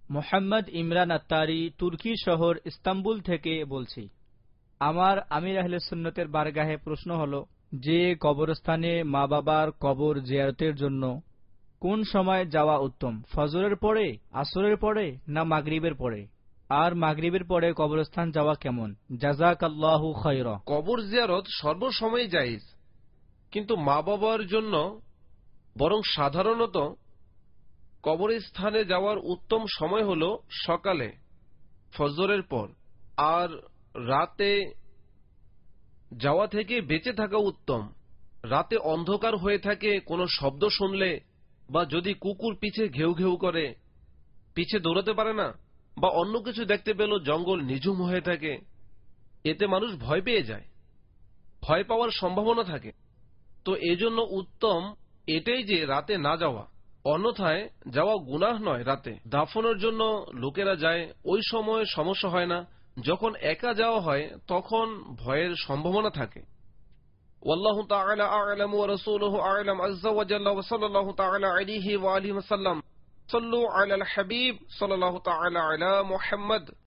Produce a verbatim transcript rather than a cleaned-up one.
মোহাম্মদ ইমরান আত্তারি, তুর্কি শহর ইস্তাম্বুল থেকে বলছি। আমার আমির আহলে সুন্নতের বারগাহে প্রশ্ন হল যে কবরস্থানে মা বাবার কবর জিয়ারতের জন্য কোন সময় যাওয়া উত্তম, ফজরের পরে, আসরের পরে না মাগরিবের পরে? আর মাগরিবের পরে কবরস্থান যাওয়া কেমন? জাযাকাল্লাহু খায়রা। কবর জিয়ারত সর্বসময় জায়েজ, কিন্তু মা বাবার জন্য বরং সাধারণত কবরস্থানে যাওয়ার উত্তম সময় হল সকালে ফজরের পর, আর রাতে যাওয়া থেকে বেঁচে থাকা উত্তম। রাতে অন্ধকার হয়ে থাকে, কোনো শব্দ শুনলে বা যদি কুকুর পিছে ঘেউ ঘেউ করে, পিছে দৌড়াতে পারে না, বা অন্য কিছু দেখতে পেল, জঙ্গল নিঝুম হয়ে থাকে, এতে মানুষ ভয় পেয়ে যায়, ভয় পাওয়ার সম্ভাবনা থাকে। তো এজন্য উত্তম এটাই যে রাতে না যাওয়া, অন্যথায় যাওয়া গুনাহ নয়। রাতে দাফনের জন্য লোকেরা যায়, ওই সময় সমস্যা হয় না। যখন একা যাওয়া হয় তখন ভয়ের সম্ভাবনা থাকে। ওয়াল্লাহু তাআলা আ'লামু ওয়া রাসূলুহু আ'লাম আযজা ওয়া জাল্লা ওয়া সাল্লাল্লাহু তাআলা আলাইহি ওয়া আলিহি ওয়া সাল্লাম। সাল্লু আলাল হাবিব সাল্লাল্লাহু তাআলা আলা মুহাম্মদ।